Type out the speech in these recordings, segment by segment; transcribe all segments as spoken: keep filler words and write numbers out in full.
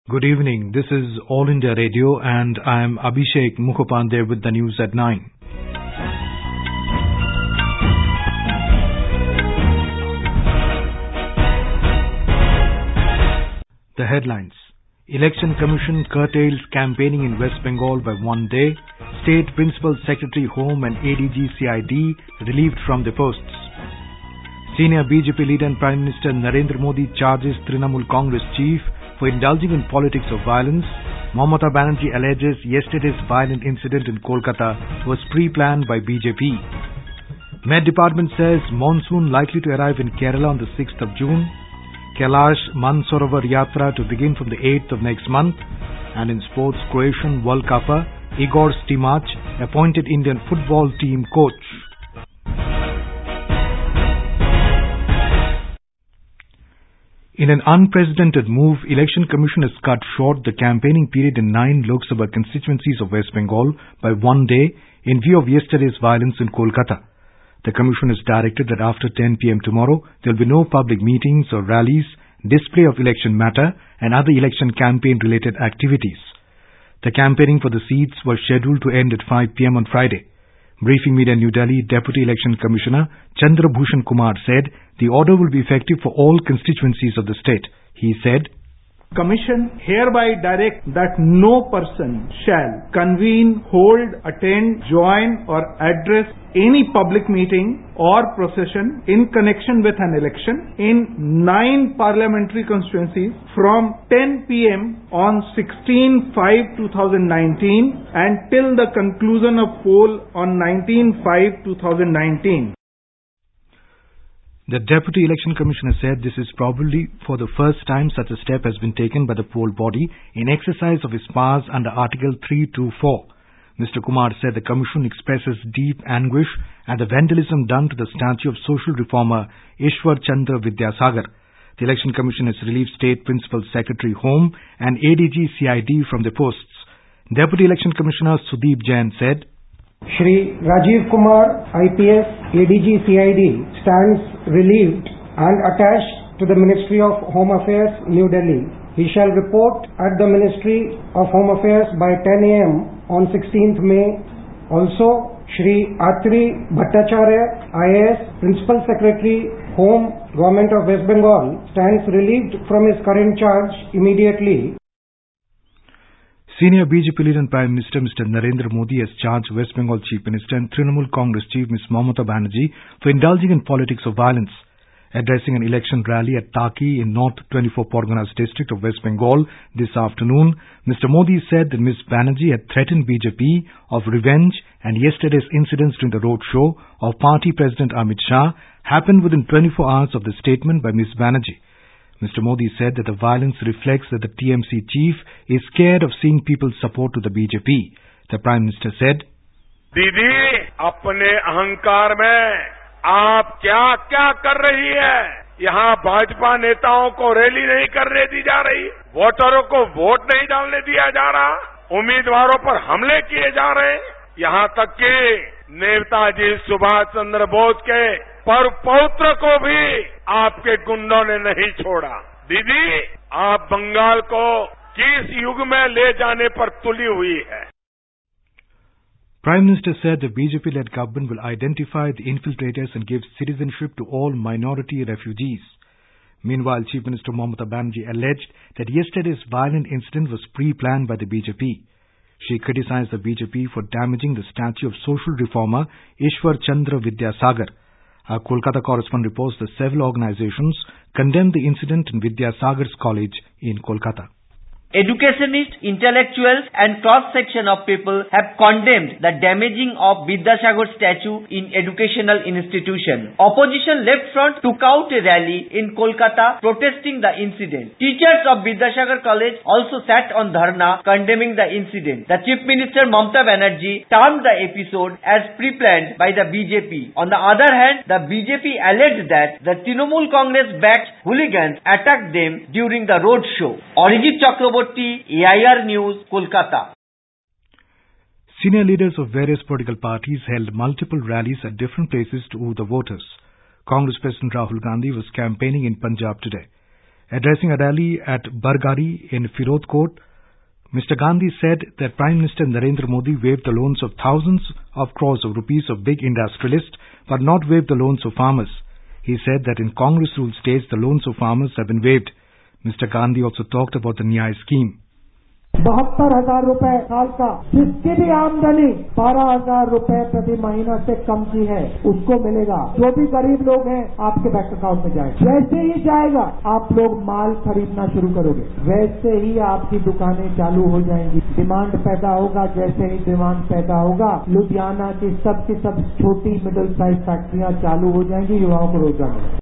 Good evening. This is All India Radio and I am Abhishek Mukhopadhyay with the news at nine. The headlines. Election Commission curtails campaigning in West Bengal by one day. State Principal Secretary Home and A D G C I D relieved from their posts. Senior B J P leader and Prime Minister Narendra Modi charges Trinamool Congress chief for indulging in politics of violence. Mamata Banerjee alleges yesterday's violent incident in Kolkata was pre-planned by B J P. Met Department says monsoon likely to arrive in Kerala on the sixth of June. Kailash Mansarovar Yatra to begin from the eighth of next month. And in sports, Croatian World Cupper Igor Stimac appointed Indian football team coach. In an unprecedented move, Election Commission has cut short the campaigning period in nine Lok Sabha constituencies of West Bengal by one day in view of yesterday's violence in Kolkata. The Commission has directed that after ten p m tomorrow, there will be no public meetings or rallies, display of election matter and other election campaign-related activities. The campaigning for the seats was scheduled to end at five p m on Friday. Briefing media in New Delhi, Deputy Election Commissioner Chandra Bhushan Kumar said the order will be effective for all constituencies of the state. He said, Commission hereby direct that no person shall convene, hold, attend, join or address any public meeting or procession in connection with an election in nine parliamentary constituencies from ten p m on sixteen five two thousand nineteen and till the conclusion of poll on nineteen five two thousand nineteen. The Deputy Election Commissioner said this is probably for the first time such a step has been taken by the poll body in exercise of its powers under Article three twenty-four. Mister Kumar said the Commission expresses deep anguish at the vandalism done to the statue of social reformer Ishwar Chandra Vidyasagar. The Election Commission has relieved State Principal Secretary Home and A D G C I D from their posts. Deputy Election Commissioner Sudeep Jain said, Shri Rajiv Kumar, I P S, A D G C I D, stands relieved and attached to the Ministry of Home Affairs, New Delhi. He shall report at the Ministry of Home Affairs by ten a m on sixteenth May. Also, Shri Atri Bhattacharya, I A S, Principal Secretary, Home, Government of West Bengal, stands relieved from his current charge immediately. Senior B J P leader and Prime Minister Mister Narendra Modi has charged West Bengal Chief Minister and Trinamool Congress Chief Miz Mamata Banerjee for indulging in politics of violence. Addressing an election rally at Taki in North twenty-four Parganas district of West Bengal this afternoon, Mister Modi said that Miz Banerjee had threatened B J P of revenge and yesterday's incidents during the road show of Party President Amit Shah happened within twenty-four hours of the statement by Miz Banerjee. Mister Modi said that the violence reflects that the T M C chief is scared of seeing people's support to the B J P. The Prime Minister said, दीदी अपने अहंकार में आप क्या क्या कर रही है? यहाँ भाजपा नेताओं को रैली नहीं करने दी जा रही, वोटरों को वोट नहीं डालने दिया जा रहा, उम्मीदवारों पर हमले किए जा रहे, यहाँ तक कि नेताजी सुभाष चंद्र बोस के पर पौत्र को भी आपके गुंडों ने नहीं छोड़ा। दीदी आप बंगाल को किस युग में ले जाने पर तुली हुई है? Prime Minister said the B J P-led government will identify the infiltrators and give citizenship to all minority refugees. Meanwhile, Chief Minister Mamata Banerjee alleged that yesterday's violent incident was pre-planned by the B J P. She criticized the B J P for damaging the statue of social reformer Ishwar Chandra Vidyasagar. Our Kolkata correspondent reports that several organizations condemned the incident in Vidyasagar's college in Kolkata. Educationists, intellectuals and cross-section of people have condemned the damaging of Vidyasagar statue in educational institution. Opposition Left Front took out a rally in Kolkata protesting the incident. Teachers of Vidyasagar College also sat on dharna condemning the incident. The Chief Minister Mamata Banerjee termed the episode as pre-planned by the B J P. On the other hand, the B J P alleged that the Trinamool Congress-backed hooligans attacked them during the road show. Arijit Chakraborty, A I R News, Kolkata. Senior leaders of various political parties held multiple rallies at different places to woo the voters. Congress President Rahul Gandhi was campaigning in Punjab today. Addressing a rally at Bargari in Firozkot, Mister Gandhi said that Prime Minister Narendra Modi waived the loans of thousands of crores of rupees of big industrialists, but not waived the loans of farmers. He said that in Congress-ruled states, the loans of farmers have been waived. Mister Gandhi also talked about the Nyay scheme. बहत्तर हजार रूपए साल का जिसकी भी आमदनी बारह हजार रूपए प्रति महीना से कम की है उसको मिलेगा। जो भी गरीब लोग हैं आपके बैंक अकाउंट में जाएगा। जैसे ही जाएगा आप लोग माल खरीदना शुरू करोगे, वैसे ही आपकी दुकानें चालू हो जाएंगी। डिमांड पैदा होगा, जैसे ही डिमांड पैदा होगा लुधियाना की सब की सब छोटी मिडिल साइज फैक्ट्रियां चालू हो जाएंगी, युवाओं को रोजगार मिलेगा।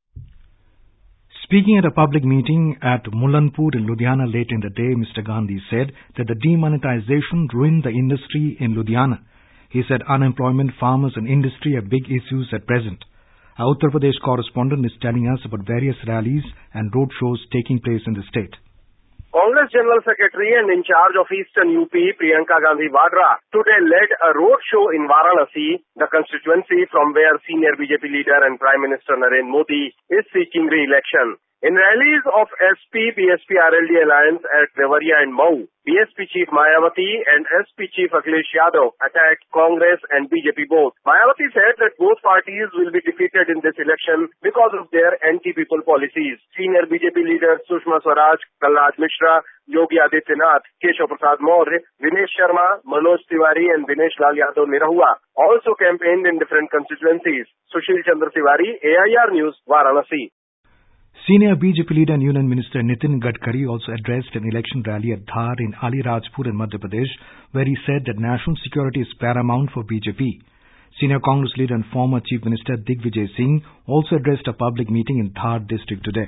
Speaking at a public meeting at Mullanpur in Ludhiana late in the day, Mister Gandhi said that the demonetization ruined the industry in Ludhiana. He said unemployment, farmers and industry are big issues at present. Our Uttar Pradesh correspondent is telling us about various rallies and road shows taking place in the state. Congress General Secretary and in charge of Eastern U P, Priyanka Gandhi Vadra, today led a road show in Varanasi, the constituency from where senior B J P leader and Prime Minister Narendra Modi is seeking re-election. In rallies of S P B S P R L D alliance at Devariya and Mau, B S P chief Mayawati and S P chief Akhilesh Yadav attacked Congress and B J P both. Mayawati said that both parties will be defeated in this election because of their anti-people policies. Senior B J P leaders Sushma Swaraj, Kalraj Mishra, Yogi Adityanath, Keshav Prasad Maurya, Vinesh Sharma, Manoj Tiwari and Dinesh Lal Yadav Nirahua also campaigned in different constituencies. Sushil Chandra Tiwari, A I R News, Varanasi. Senior B J P leader and Union Minister Nitin Gadkari also addressed an election rally at Dhar in Alirajpur in Madhya Pradesh, where he said that national security is paramount for B J P. Senior Congress leader and former Chief Minister Digvijay Singh also addressed a public meeting in Dhar district today.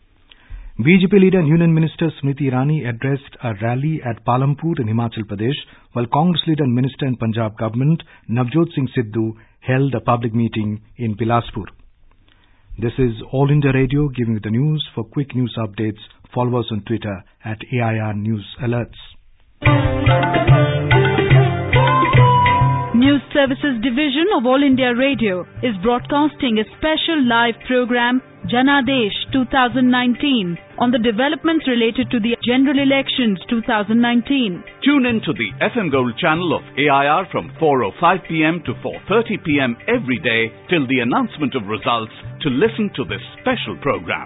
B J P leader and Union Minister Smriti Irani addressed a rally at Palampur in Himachal Pradesh, while Congress leader and Minister in Punjab government Navjot Singh Sidhu held a public meeting in Bilaspur. This is All India Radio giving you the news. For quick news updates, follow us on Twitter at A I R News Alerts. News Services Division of All India Radio is broadcasting a special live program, Janadesh twenty nineteen, on the developments related to the general elections twenty nineteen. Tune in to the F M Gold channel of A I R from four oh five p m to four thirty p m every day till the announcement of results to listen to this special program.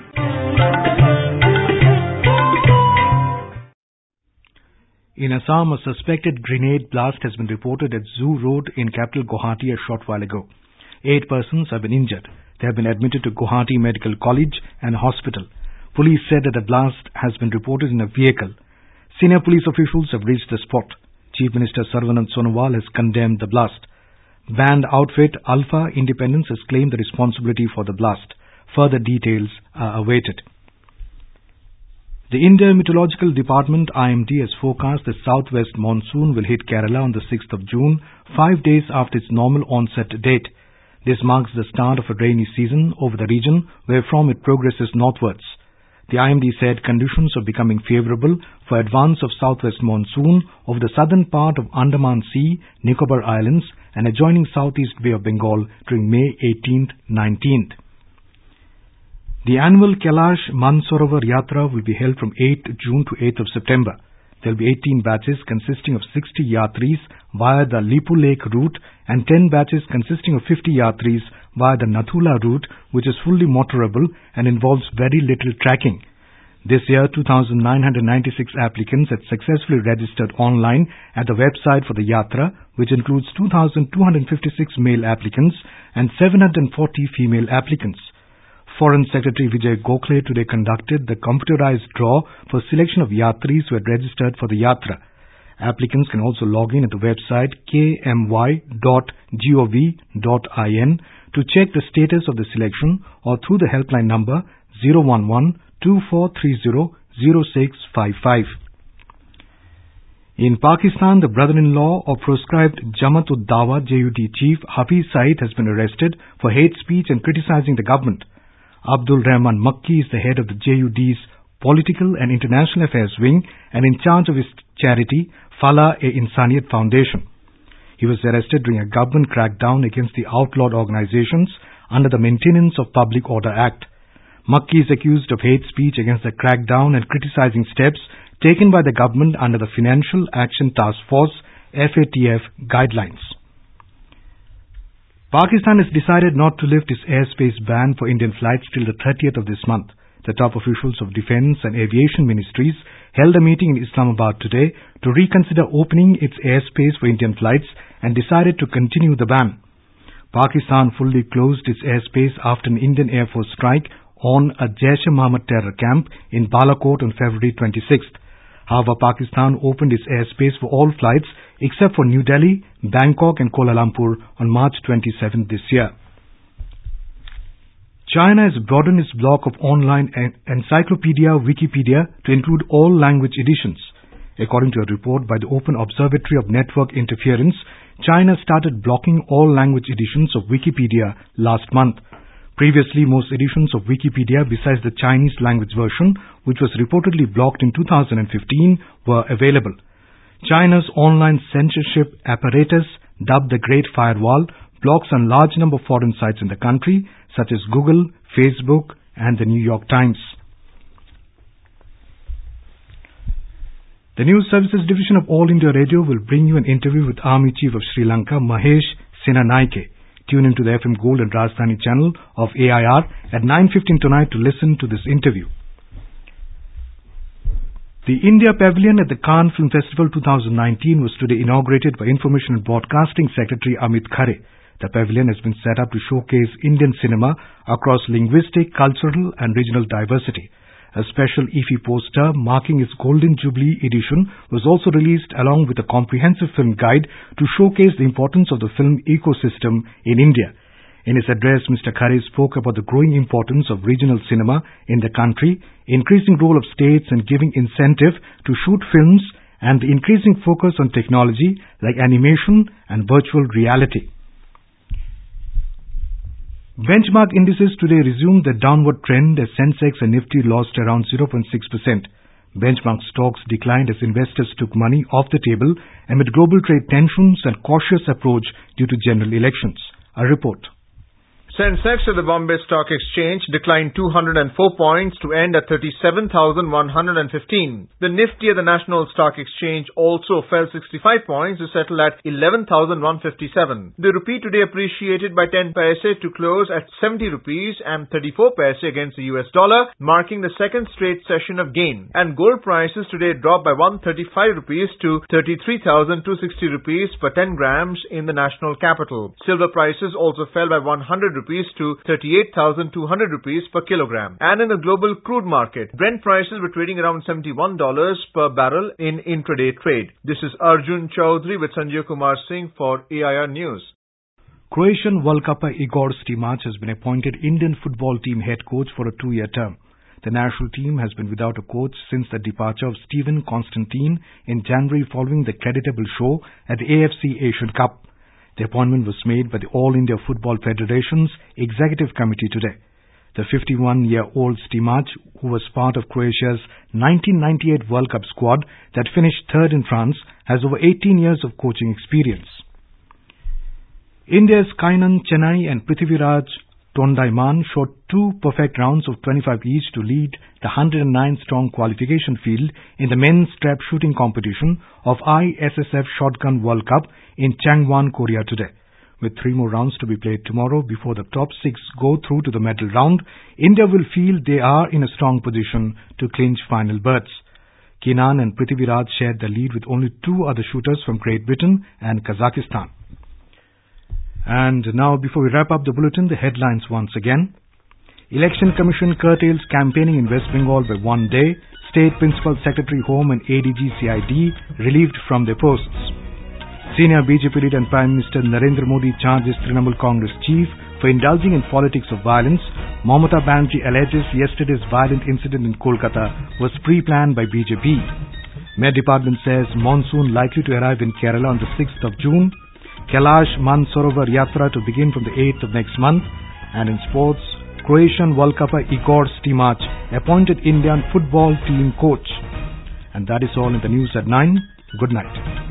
In Assam, a suspected grenade blast has been reported at Zoo Road in capital Guwahati a short while ago. Eight persons have been injured. They have been admitted to Guwahati Medical College and Hospital. Police said that a blast has been reported in a vehicle. Senior police officials have reached the spot. Chief Minister Sarvanand Sonowal has condemned the blast. Band outfit Alpha Independence has claimed the responsibility for the blast. Further details are awaited. The Indian Meteorological Department I M D has forecast the southwest monsoon will hit Kerala on the sixth of June, five days after its normal onset date. This marks the start of a rainy season over the region, where from it progresses northwards. The I M D said conditions are becoming favourable for advance of southwest monsoon over the southern part of Andaman Sea, Nicobar Islands and adjoining southeast Bay of Bengal during May eighteenth to nineteenth. The annual Kailash Mansarovar Yatra will be held from eighth of June to eighth of September. There will be eighteen batches consisting of sixty yatris via the Lipu Lake route and ten batches consisting of fifty yatris via the Nathula route, which is fully motorable and involves very little tracking. This year, two thousand nine hundred ninety-six applicants had successfully registered online at the website for the Yatra, which includes two thousand two hundred fifty-six male applicants and seven hundred forty female applicants. Foreign Secretary Vijay Gokhale today conducted the computerized draw for selection of yatris who had registered for the Yatra. Applicants can also log in at the website k m y dot gov dot in to check the status of the selection or through the helpline number zero one one two four three zero zero six five five. In Pakistan, the brother-in-law of proscribed Jamaat-ud-Dawa J U D chief Hafiz Saeed has been arrested for hate speech and criticizing the government. Abdul Rahman Makki is the head of the J U D's Political and International Affairs Wing and in charge of its charity Falah-e-Insaniyat Foundation. He was arrested during a government crackdown against the outlawed organizations under the Maintenance of Public Order Act. Makki is accused of hate speech against the crackdown and criticizing steps taken by the government under the Financial Action Task Force F A T F guidelines. Pakistan has decided not to lift its airspace ban for Indian flights till the thirtieth of this month. The top officials of Defence and Aviation Ministries held a meeting in Islamabad today to reconsider opening its airspace for Indian flights and decided to continue the ban. Pakistan fully closed its airspace after an Indian Air Force strike on a Jaish-e-Mohammed terror camp in Balakot on February twenty-sixth. However, Pakistan opened its airspace for all flights except for New Delhi, Bangkok and Kuala Lumpur on March twenty-seventh this year. China has broadened its block of online encyclopedia Wikipedia to include all language editions. According to a report by the Open Observatory of Network Interference, China started blocking all language editions of Wikipedia last month. Previously, most editions of Wikipedia besides the Chinese language version, which was reportedly blocked in two thousand fifteen, were available. China's online censorship apparatus, dubbed the Great Firewall, blocks a large number of foreign sites in the country, such as Google, Facebook and the New York Times. The News Services Division of All India Radio will bring you an interview with Army Chief of Sri Lanka, Mahesh Senanaike. Tune into the F M Gold and Rajdhani channel of A I R at nine fifteen tonight to listen to this interview. The India Pavilion at the Cannes Film Festival twenty nineteen was today inaugurated by Information and Broadcasting Secretary Amit Khare. The pavilion has been set up to showcase Indian cinema across linguistic, cultural and regional diversity. A special I F I poster marking its Golden Jubilee edition was also released along with a comprehensive film guide to showcase the importance of the film ecosystem in India. In his address, Mister Khare spoke about the growing importance of regional cinema in the country, increasing role of states in giving incentive to shoot films, and the increasing focus on technology like animation and virtual reality. Benchmark indices today resumed their downward trend as Sensex and Nifty lost around zero point six percent. Benchmark stocks declined as investors took money off the table amid global trade tensions and cautious approach due to general elections. A report. Sensex at the Bombay Stock Exchange declined two hundred four points to end at thirty-seven thousand one hundred fifteen. The Nifty at the National Stock Exchange also fell sixty-five points to settle at eleven thousand one hundred fifty-seven. The rupee today appreciated by ten paise to close at seventy rupees and thirty-four paise against the U S dollar, marking the second straight session of gain. And gold prices today dropped by one hundred thirty-five rupees to thirty-three thousand two hundred sixty rupees per ten grams in the national capital. Silver prices also fell by one hundred rupees to thirty-eight thousand two hundred rupees per kilogram. And in the global crude market, Brent prices were trading around seventy-one dollars per barrel in intraday trade. This is Arjun Chaudhary with Sanjay Kumar Singh for A I R News. Croatian World Cupper Igor Stimac has been appointed Indian football team head coach for a two-year term. The national team has been without a coach since the departure of Stephen Constantine in January following the creditable show at the A F C Asian Cup. The appointment was made by the All India Football Federation's Executive Committee today. The fifty-one-year-old Stimac, who was part of Croatia's nineteen ninety-eight World Cup squad that finished third in France, has over eighteen years of coaching experience. India's Kainan Chennai and Prithviraj Tondaiman shot two perfect rounds of twenty-five each to lead the one hundred nine strong qualification field in the men's trap shooting competition of I S S F Shotgun World Cup in Changwon, Korea today. With three more rounds to be played tomorrow before the top six go through to the medal round, India will feel they are in a strong position to clinch final berths. Kainan and Prithviraj shared the lead with only two other shooters from Great Britain and Kazakhstan. And now, before we wrap up the bulletin, the headlines once again. Election Commission curtails campaigning in West Bengal by one day. State Principal Secretary Home and A D G C I D relieved from their posts. Senior B J P leader and Prime Minister Narendra Modi charges Trinamool Congress chief for indulging in politics of violence. Mamata Banerjee alleges yesterday's violent incident in Kolkata was pre-planned by B J P. Met Department says monsoon likely to arrive in Kerala on the sixth of June. Kailash Mansarovar Yatra to begin from the eighth of next month. And in sports, Croatian World Cupper Igor Stimac appointed Indian football team coach. And that is all in the news at nine. Good night.